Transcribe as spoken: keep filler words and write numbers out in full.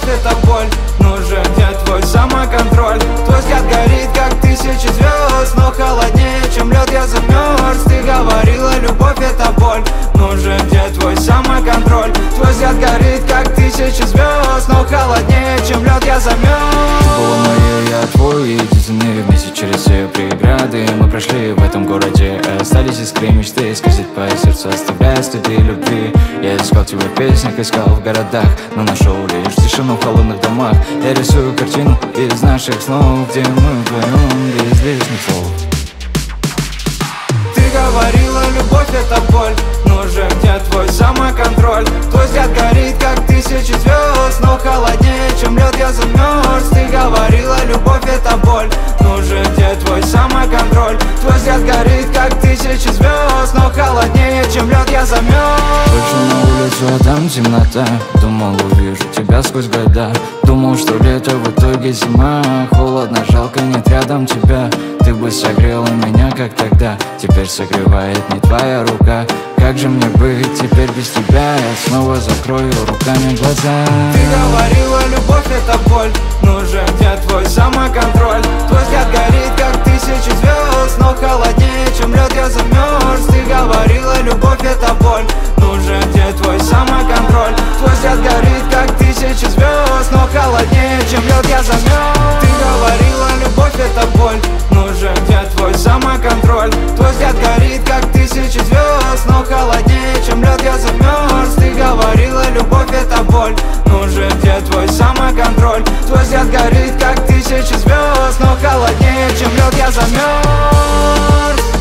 любовь это боль. Нужен где твой самоконтроль? Твой взгляд горит, как тысячи звезд, но холоднее, чем лед, я замерз. Ты говорила, любовь это боль. Нужен где твой самоконтроль? Твой взгляд горит, как тысячи звезд, но холоднее, чем лед, я замерз. Ты была моей, я твой, единственные вместе через все преграды. Мы прошли в этом городе, остались искры мечты, скользить по сердцу, оставляя следы любви. Я искал тебя в песнях, искал в городах, но нашел лишь тишину в холодных домах. Я рисую картину из наших снов, где мы вдвоем без лишних слов. Ты говорила, любовь это боль. Нужен где твой самоконтроль? Твой взгляд горит, как тысячи звезд, но холоднее, чем лед, я замерз. Ты говорила, любовь это боль. Нужен где твой самоконтроль? Твой взгляд горит, как тысячи звезд, но холоднее, чем лед, я замерз. Вышел на улицу, а там темнота. Думал, увижу тебя сквозь года. Думал, что лето, в итоге зима. Холодно, жалко, нет рядом тебя. Ты бы согрела меня, как тогда. Теперь согревает не твоя рука. Как же мне быть теперь без тебя? Я снова закрою руками глаза. Ты говорила, любовь это боль. Нужен где твой самоконтроль? Твой взгляд горит, как тысячи звезд, но холоднее, чем лед, я замерз. Ты говорила, любовь это боль. Нужен где твой самоконтроль? Твой взгляд горит, как тысячи звезд, но холоднее, чем лед, я замерз. Ты говорила, любовь это боль. Нужен где твой самоконтроль? Твой взгляд горит, как тысячи звезд, но холоднее, чем лед, я замерз. Ты говорила, любовь это боль. Нужен где твой самоконтроль? Твой взгляд горит, как тысячи звезд, но холоднее, чем лед, я замерз.